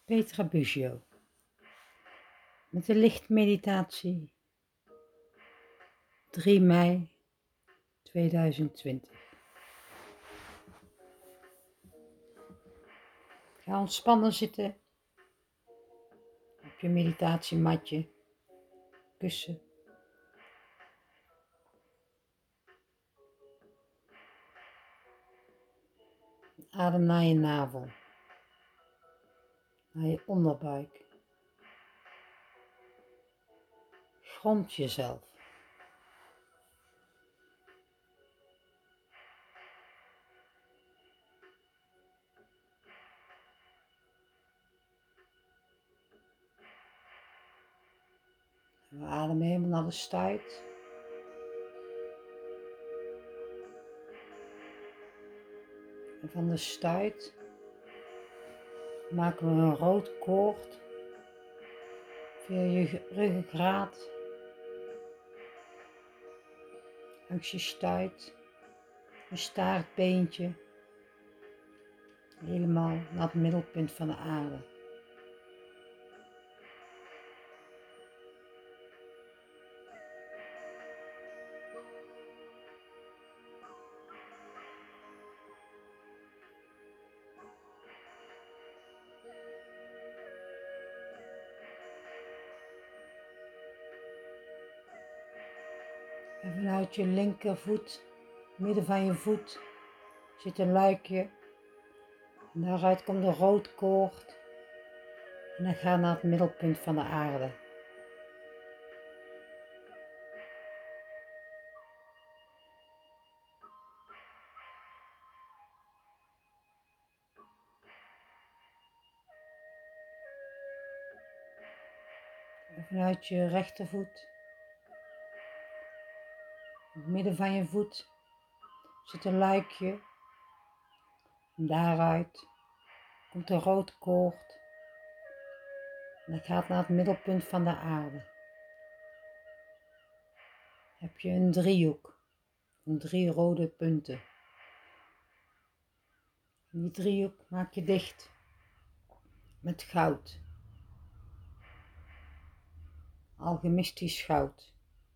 Petra Bugio met de lichtmeditatie 3 mei 2020. Ga ontspannen zitten op je meditatiematje, kussen. Adem naar je navel, naar je onderbuik. Grond jezelf. We ademen helemaal naar de stuit. En van de stuit maken we een rood koord via je ruggengraat, langs je stuit, je staartbeentje, helemaal naar het middelpunt van de aarde. En vanuit je linkervoet, midden van je voet, zit een luikje. En daaruit komt een rood koord. En dan gaat naar het middelpunt van de aarde. En vanuit je rechtervoet, in het midden van je voet, zit een luikje. En daaruit komt een rood koord. En dat gaat naar het middelpunt van de aarde. Heb je een driehoek van 3 rode punten. En die driehoek maak je dicht met goud. Alchemistisch goud.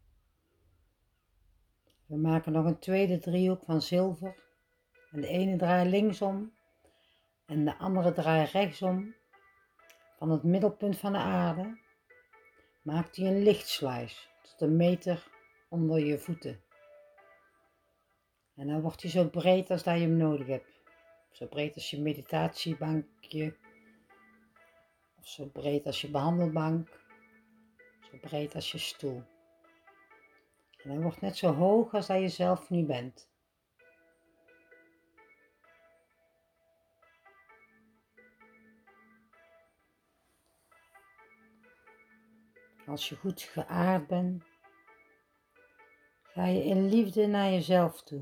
We maken nog een tweede driehoek van zilver. En de ene draai linksom en de andere draai rechtsom. Van het middelpunt van de aarde maakt hij een lichtsluis tot 1 meter onder je voeten. En dan wordt hij zo breed als dat je hem nodig hebt. Zo breed als je meditatiebankje, of zo breed als je behandelbank, zo breed als je stoel. En hij wordt net zo hoog als dat je zelf nu bent. Als je goed geaard bent, ga je in liefde naar jezelf toe.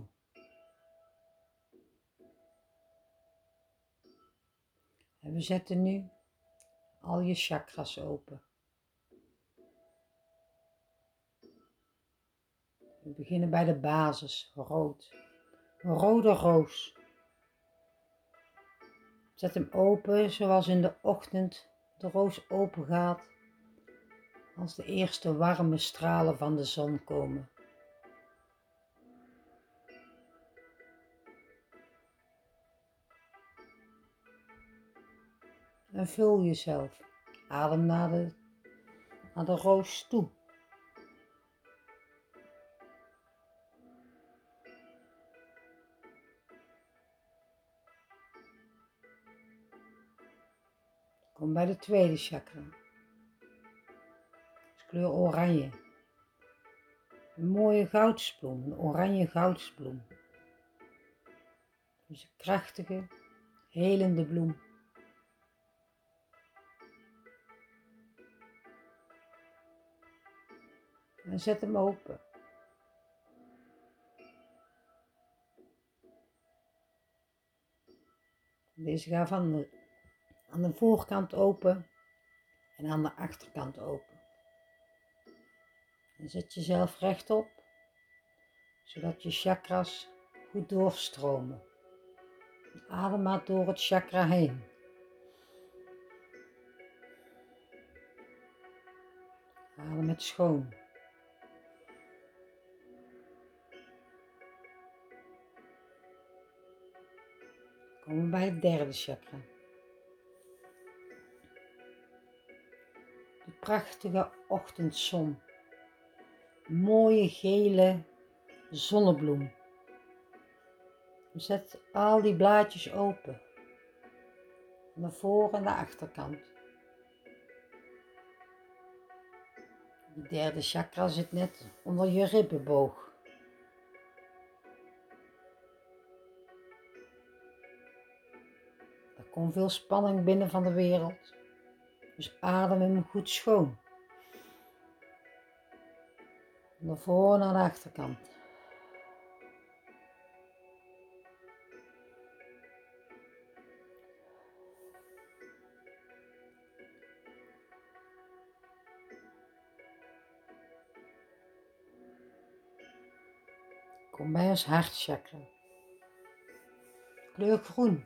En we zetten nu al je chakras open. We beginnen bij de basis, rood. Een rode roos. Zet hem open zoals in de ochtend de roos open gaat als de eerste warme stralen van de zon komen. En vul jezelf. Adem naar de roos toe. Kom bij de tweede chakra. Dat is kleur oranje. Een mooie goudsbloem, een oranje goudsbloem. Dus een krachtige, helende bloem. En zet hem open. Deze gaat aan de voorkant open en aan de achterkant open. En zet jezelf rechtop, zodat je chakras goed doorstromen. Adem maar door het chakra heen. het schoon. Komen we bij het derde chakra. De prachtige ochtendzon. Mooie gele zonnebloem. Zet al die blaadjes open. Van de voor- en de achterkant. Het derde chakra zit net onder je ribbenboog. Er komt veel spanning binnen van de wereld. Dus adem hem goed schoon. Van de voor- naar de achterkant. Kom bij ons hartchakra. Kleur groen.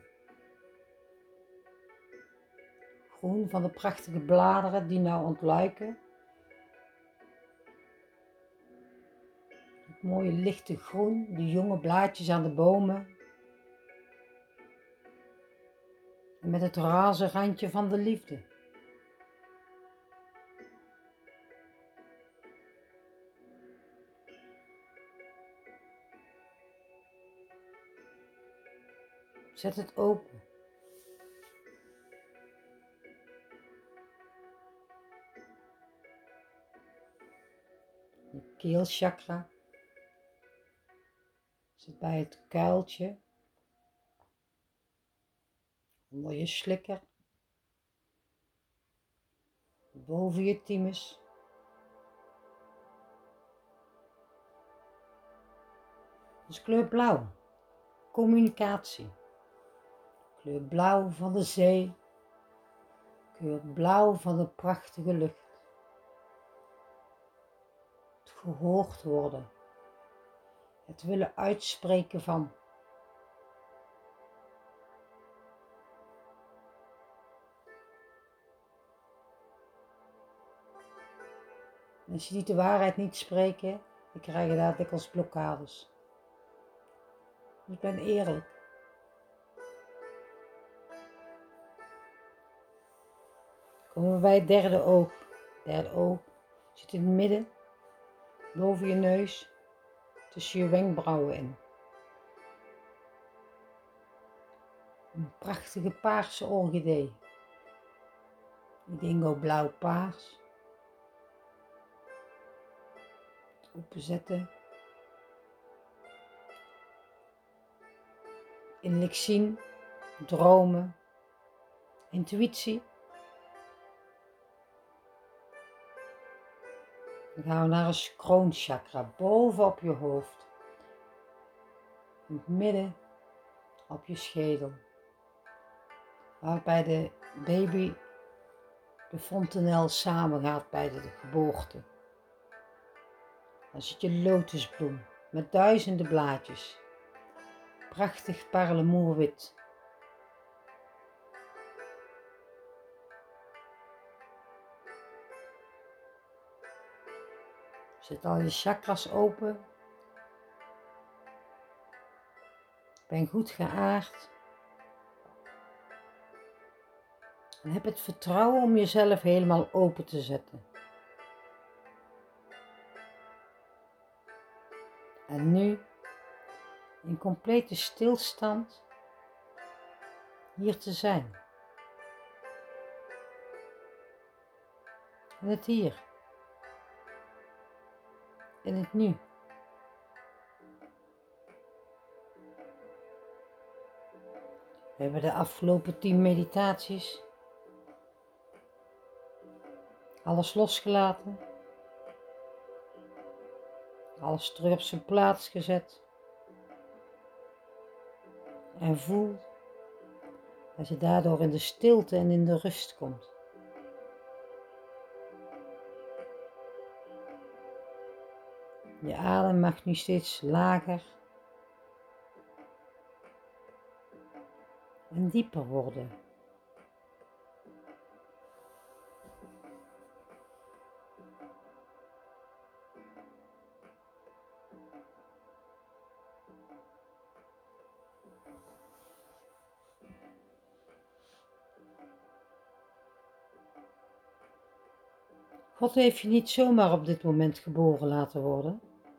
Groen van de prachtige bladeren die nou ontluiken. Het mooie lichte groen, de jonge blaadjes aan de bomen. En met het roze randje van de liefde. Zet het open. Je keelchakra zit bij het kuiltje onder je slikker, boven je thymus. Dus kleur blauw, communicatie. Kleur blauw van de zee, kleur blauw van de prachtige lucht. Het gehoord worden, het willen uitspreken van. Mensen die de waarheid niet spreken, die krijgen daar dikwijls blokkades. Dus ben eerlijk. Komen we bij het derde oog. Het derde oog zit in het midden, boven je neus, tussen je wenkbrauwen in. Een prachtige paarse orchidee. Indigo blauw-paars. Openzetten. Innerlijk zien, dromen, intuïtie. Dan gaan we naar een kroonchakra boven op je hoofd. In het midden op je schedel. Waar bij de baby de fontanel samengaat bij de geboorte. Dan zit je lotusbloem met duizenden blaadjes. Prachtig parelemoerwit. Zet al je chakras open. Ben goed geaard. En heb het vertrouwen om jezelf helemaal open te zetten. En nu, in complete stilstand, hier te zijn. In het hier. In het nu. We hebben de afgelopen 10 meditaties alles losgelaten. Alles terug op zijn plaats gezet. En voel dat je daardoor in de stilte en in de rust komt. Je adem mag nu steeds lager en dieper worden. God heeft je niet zomaar op dit moment geboren laten worden.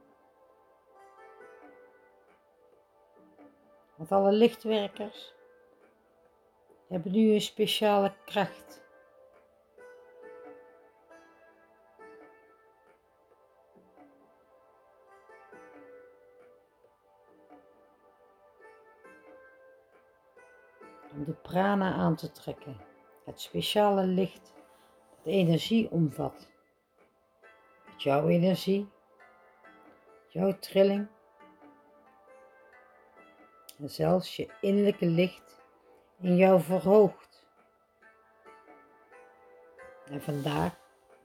Want alle lichtwerkers hebben nu een speciale kracht. Om de prana aan te trekken. Het speciale licht dat energie omvat. Met jouw energie, jouw trilling en zelfs je innerlijke licht in jou verhoogt. En vandaag,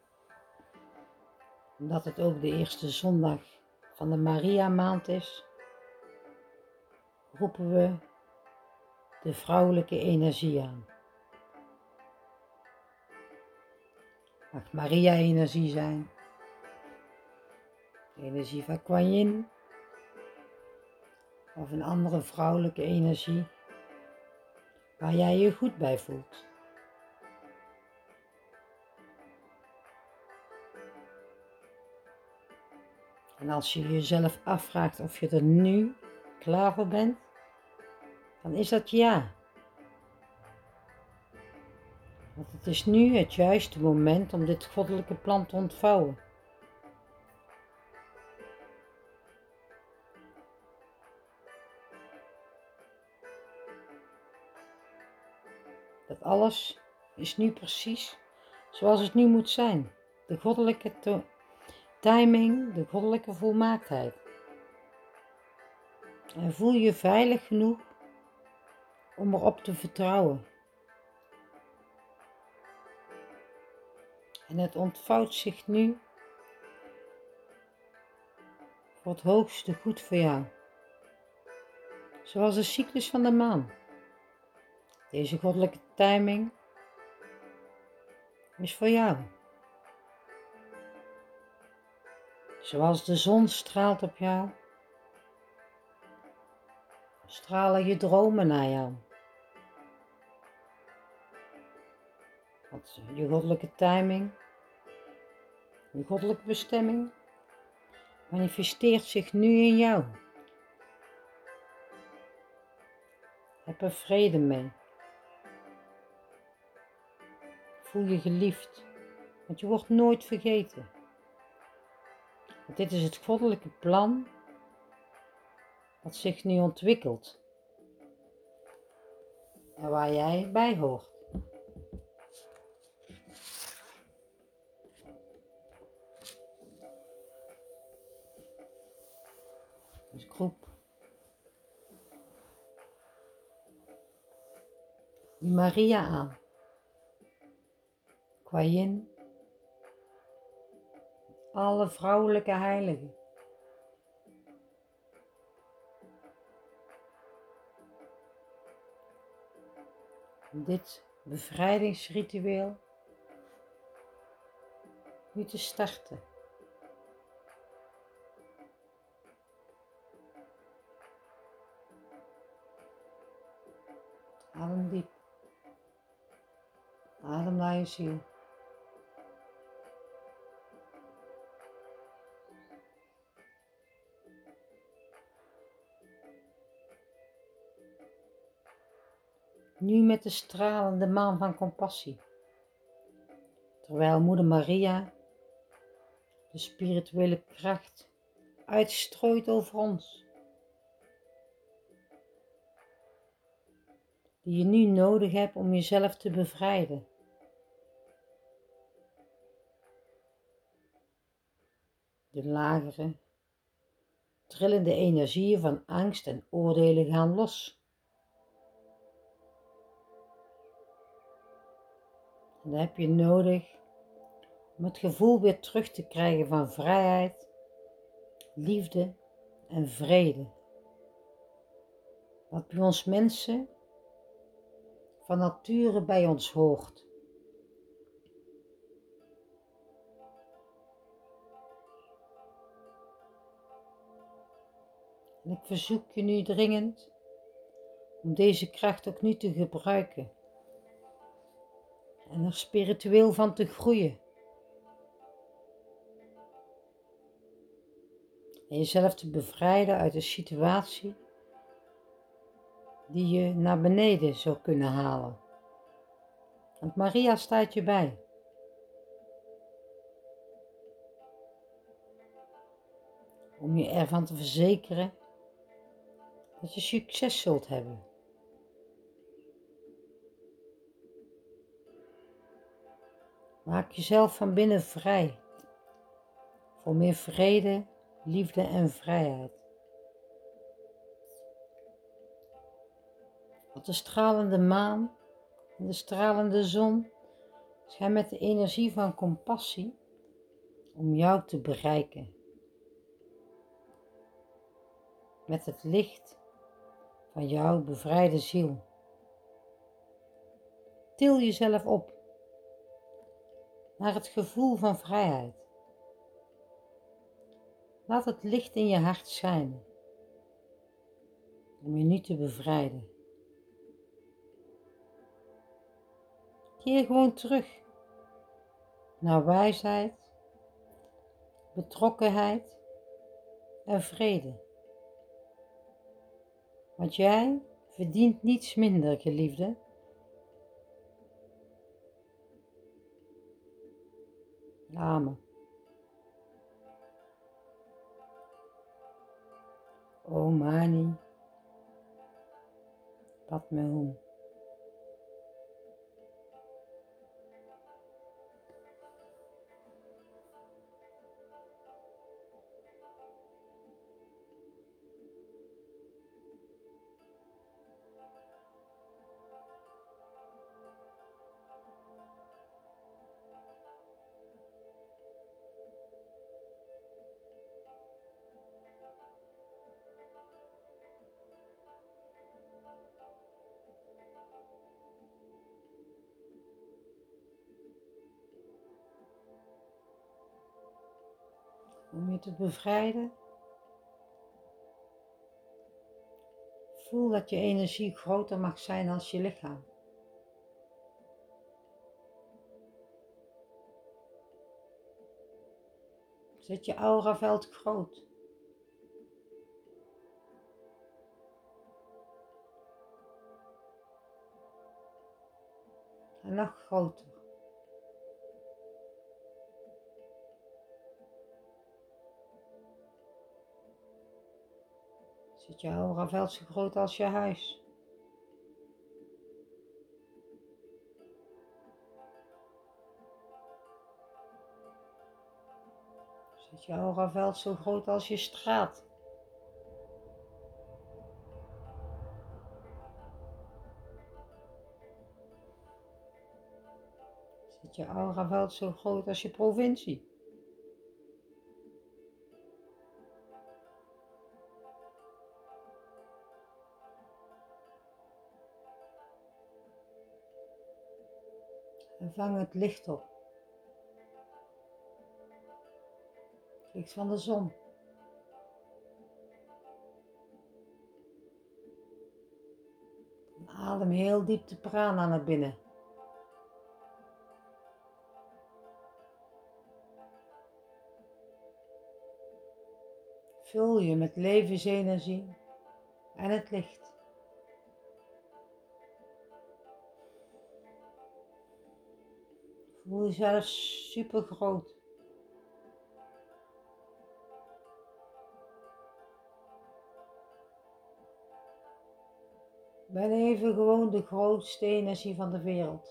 omdat het ook de eerste zondag van de Maria maand is, roepen we de vrouwelijke energie aan. Mag Maria energie zijn, de energie van Kuan Yin of een andere vrouwelijke energie waar jij je goed bij voelt. En als je jezelf afvraagt of je er nu klaar voor bent, dan is dat ja. Want het is nu het juiste moment om dit goddelijke plan te ontvouwen. Dat alles is nu precies zoals het nu moet zijn. De goddelijke timing, de goddelijke volmaaktheid. En voel je veilig genoeg om erop te vertrouwen. En het ontvouwt zich nu voor het hoogste goed voor jou. Zoals de cyclus van de maan. Deze goddelijke timing is voor jou. Zoals de zon straalt op jou, stralen je dromen naar jou. Want je goddelijke timing, je goddelijke bestemming, manifesteert zich nu in jou. Heb er vrede mee. Voel je geliefd, want je wordt nooit vergeten. Want dit is het goddelijke plan dat zich nu ontwikkelt en waar jij bij hoort. Dus ik roep die Maria aan, Kuan Yin, alle vrouwelijke heiligen. Om dit bevrijdingsritueel nu te starten. Adem diep. Adem naar je ziel. Nu met de stralende maan van compassie. Terwijl Moeder Maria de spirituele kracht uitstrooit over ons. Die je nu nodig hebt om jezelf te bevrijden. De lagere, trillende energieën van angst en oordelen gaan los. En dat heb je nodig om het gevoel weer terug te krijgen van vrijheid, liefde en vrede. Wat bij ons mensen van nature bij ons hoort. En ik verzoek je nu dringend om deze kracht ook nu te gebruiken en er spiritueel van te groeien. En jezelf te bevrijden uit een situatie die je naar beneden zou kunnen halen. Want Maria staat je bij. Om je ervan te verzekeren dat je succes zult hebben. Maak jezelf van binnen vrij. Voor meer vrede, liefde en vrijheid. Want de stralende maan en de stralende zon zijn met de energie van compassie om jou te bereiken. Met het licht van jouw bevrijde ziel. Til jezelf op naar het gevoel van vrijheid. Laat het licht in je hart schijnen om je nu te bevrijden. Keer gewoon terug naar wijsheid, betrokkenheid en vrede. Want jij verdient niets minder, geliefde. Amen. Om Mani Padme Hum. Om je te bevrijden, voel dat je energie groter mag zijn als je lichaam. Zet je auraveld groot. En nog groter. Zet je auraveld zo groot als je huis. Zet je auraveld zo groot als je straat. Zet je auraveld zo groot als je provincie. En vang het licht op. Het licht van de zon. En adem heel diep de prana naar binnen. Vul je met levensenergie en het licht. Voel jezelf super groot. Ben even gewoon de grootste energie van de wereld.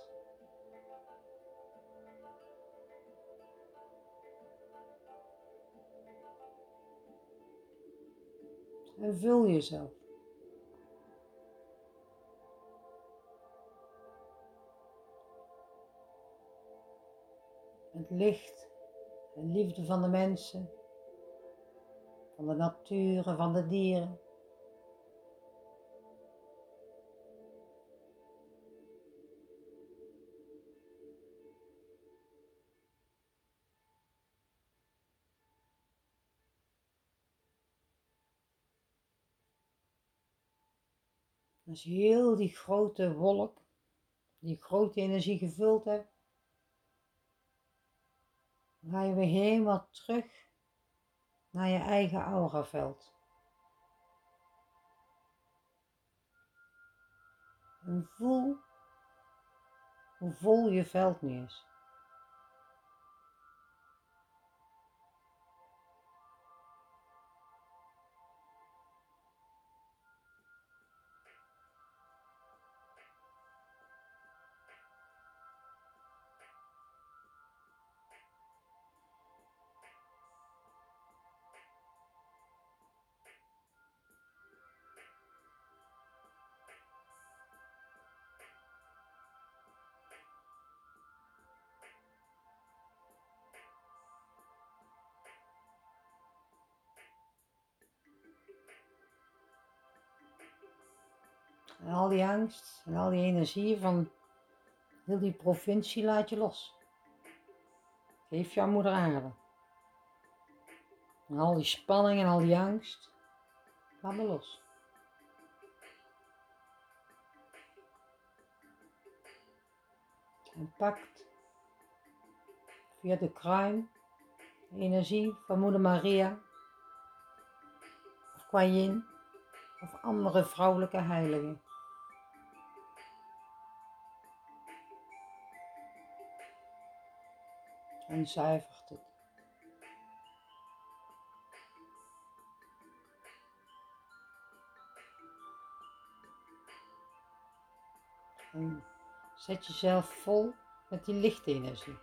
En vul jezelf. Met licht en liefde van de mensen, van de natuur en van de dieren. Als je heel die grote wolk, die grote energie gevuld hebt, ga je weer helemaal terug naar je eigen auraveld. En voel hoe vol je veld nu is. En al die angst en al die energie van heel die provincie laat je los. Geef je aan moeder aarde. En al die spanning en al die angst, laat me los. En pakt via de kruin de energie van moeder Maria of Kuan Yin of andere vrouwelijke heiligen. En zuivert het. En zet jezelf vol met die lichtenergie.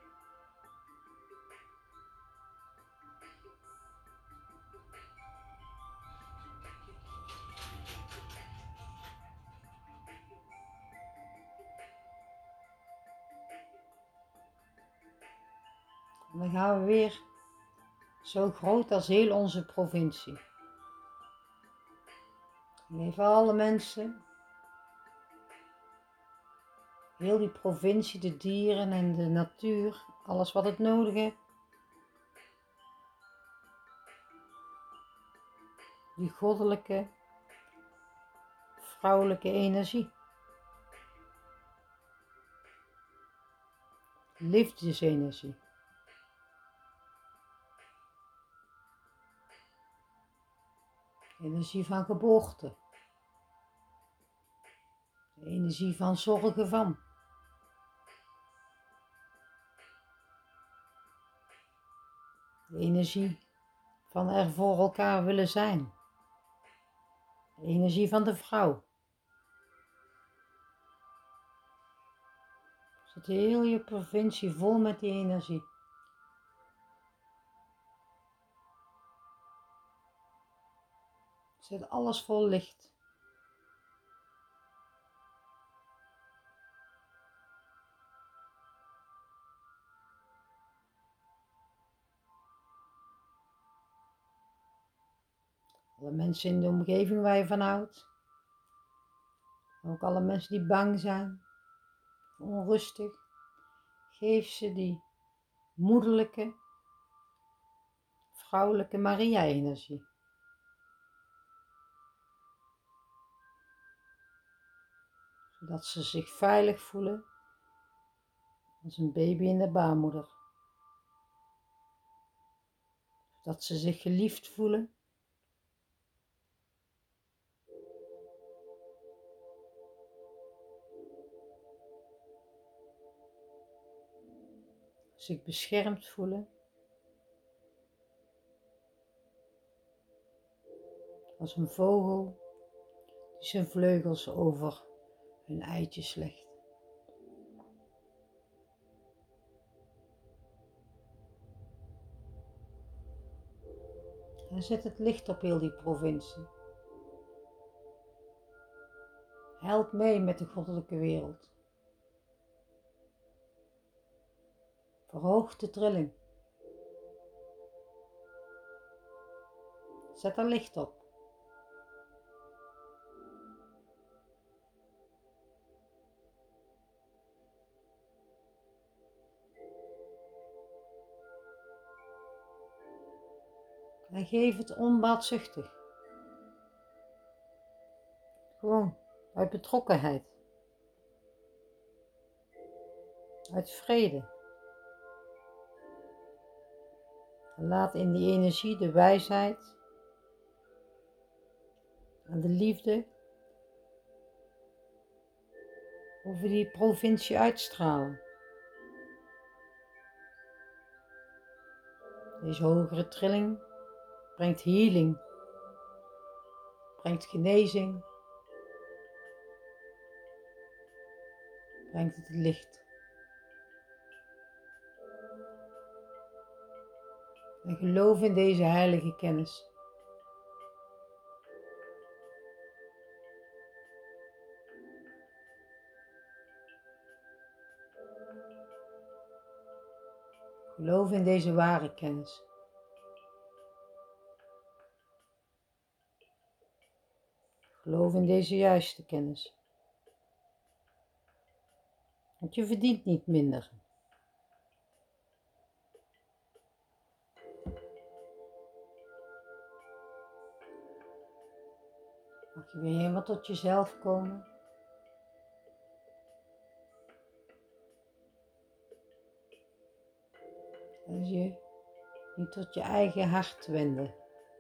En dan gaan we weer zo groot als heel onze provincie. Geef alle mensen, heel die provincie, de dieren en de natuur, alles wat het nodig heeft. Die goddelijke, vrouwelijke energie. Liefdesenergie. Energie van geboorte. De energie van zorgen van. De energie van er voor elkaar willen zijn. De energie van de vrouw. Zet heel je provincie vol met die energie. Zet alles vol licht. Alle mensen in de omgeving waar je van houdt. Ook alle mensen die bang zijn, onrustig. Geef ze die moederlijke, vrouwelijke Maria-energie. Zodat ze zich veilig voelen als een baby in de baarmoeder. Zodat ze zich geliefd voelen. Zich beschermd voelen. Als een vogel die zijn vleugels over hun eitjes legt. En zet het licht op heel die provincie. Help mee met de goddelijke wereld. Verhoog de trilling. Zet er licht op. En geef het onbaatzuchtig. Gewoon uit betrokkenheid. Uit vrede. Laat in die energie de wijsheid en de liefde over die provincie uitstralen. Deze hogere trilling brengt healing, brengt genezing, brengt het licht. En geloof in deze heilige kennis. Geloof in deze ware kennis. Geloof in deze juiste kennis. Want je verdient niet minder. Mag je weer helemaal tot jezelf komen. En je nu tot je eigen hart wenden.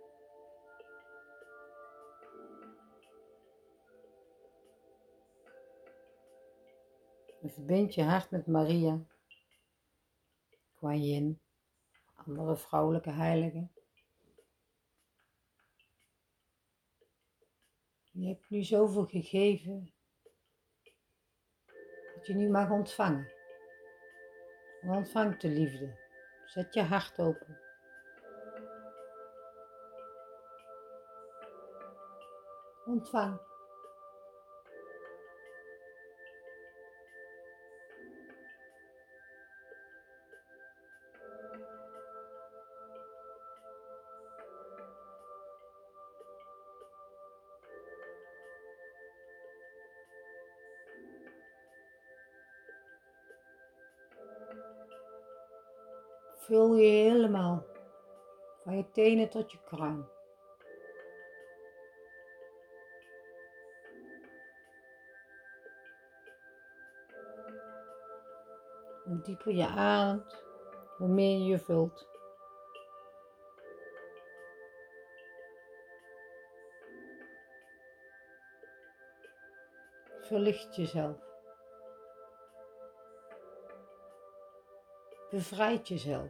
En verbind je hart met Maria, Kuan Yin, andere vrouwelijke heiligen. Je hebt nu zoveel gegeven dat je nu mag ontvangen. En ontvang de liefde. Zet je hart open. Ontvang. Vul je helemaal, van je tenen tot je kruin. Hoe dieper je ademt, hoe meer je je vult. Verlicht jezelf. Bevrijd jezelf.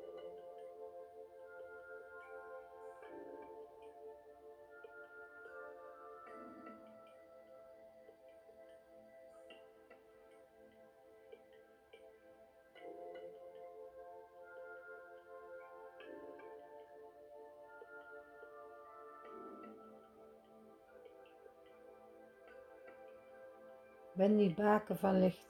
Ben die baken van licht.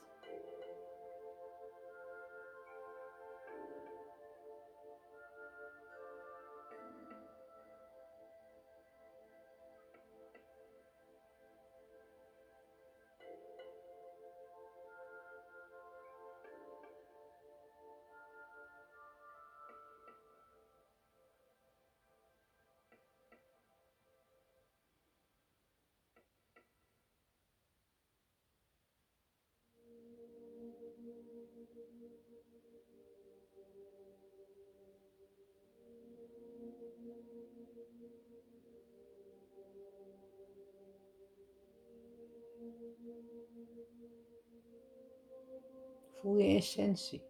Voel je essentie.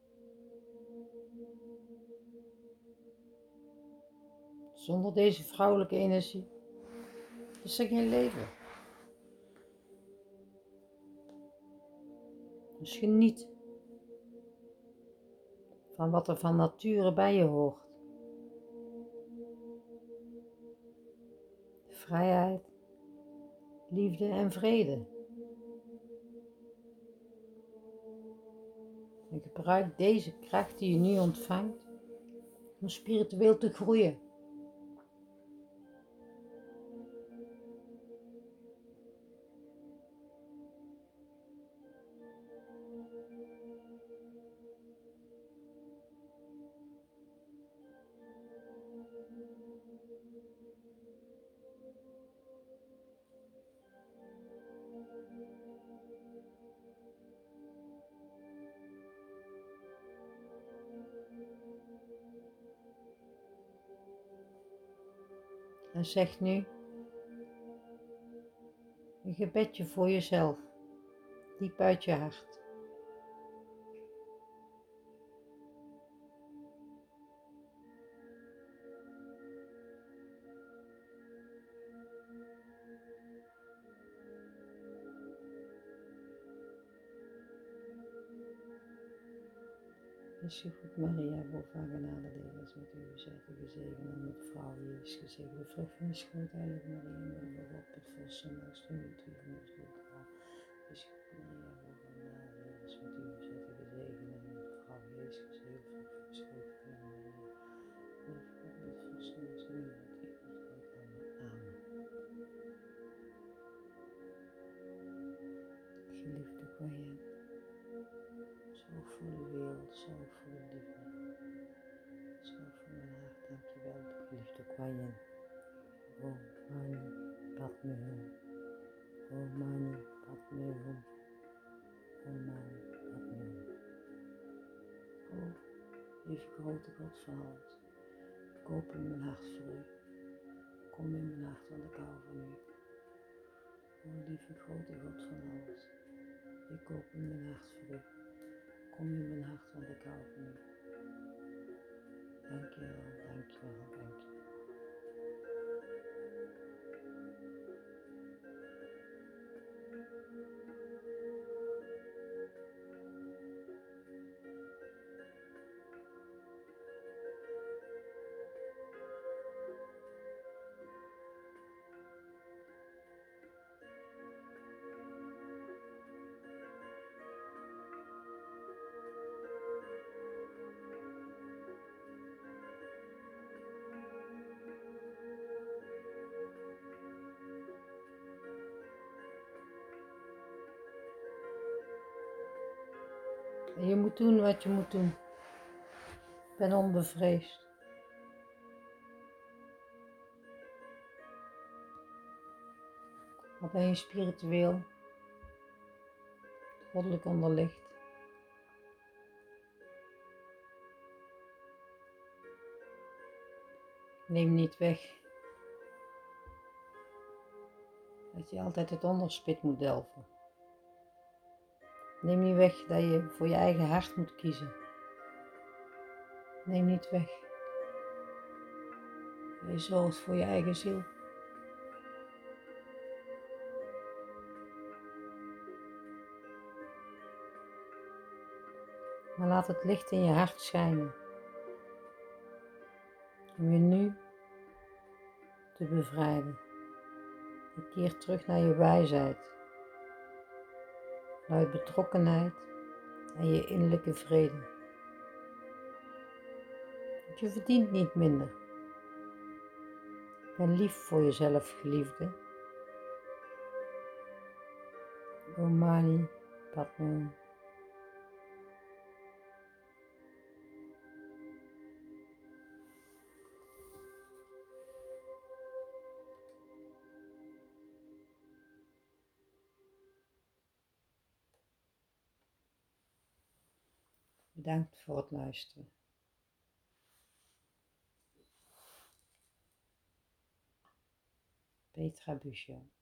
Zonder deze vrouwelijke energie is er geen leven. Dus geniet van wat er van nature bij je hoort. Vrijheid, liefde en vrede. En gebruik deze kracht die je nu ontvangt om spiritueel te groeien. En zeg nu een gebedje voor jezelf, diep uit je hart. Is je goed, Maria, vol van genade, de Heer is met u, zijt u gezegend en met vrouw, Jezus gezegend, de vrucht van je schoot, heilige Maria, moeder van God, bid voor ons zondags, nu en toe van ons doodgaan. Is je goed, Maria, vol van genade, de Heer is met u, zijt u gezegend en met vrouw, Jezus gezegend, de vrucht van je schoot, heilige Maria, moeder van God, bid voor ons zondags, nu en toe van ons doodgaan. Amen. Geliefde Goeien, zorg voor de wereld, zorg voor de liefde. Zorg voor mijn hart, dankjewel, geliefde Goeien. Oh, Mani, Padme Hum. Oh, Mani, Padme Hum. Oh, Mani, Padme Hum. Oh, lieve grote God van alles. Ik open mijn hart voor u. Kom in mijn hart, want ik hou van u. Oh, lieve grote God van alles. Ik open mijn hart voor u. Kom in mijn hart, want ik hou van u. Dankjewel, dankjewel, dankjewel. En je moet doen wat je moet doen. Ik ben onbevreesd. Al ben je spiritueel, goddelijk onderlicht. Neem niet weg dat je altijd het onderspit moet delven. Neem niet weg dat je voor je eigen hart moet kiezen. Neem niet weg dat je zorgt voor je eigen ziel. Maar laat het licht in je hart schijnen. Om je nu te bevrijden. Je keert terug naar je wijsheid. Naar je betrokkenheid en je innerlijke vrede. Want je verdient niet minder. Ben lief voor jezelf, geliefde. Om Mani, Padme Hum. Bedankt voor het luisteren. Petra Buescher.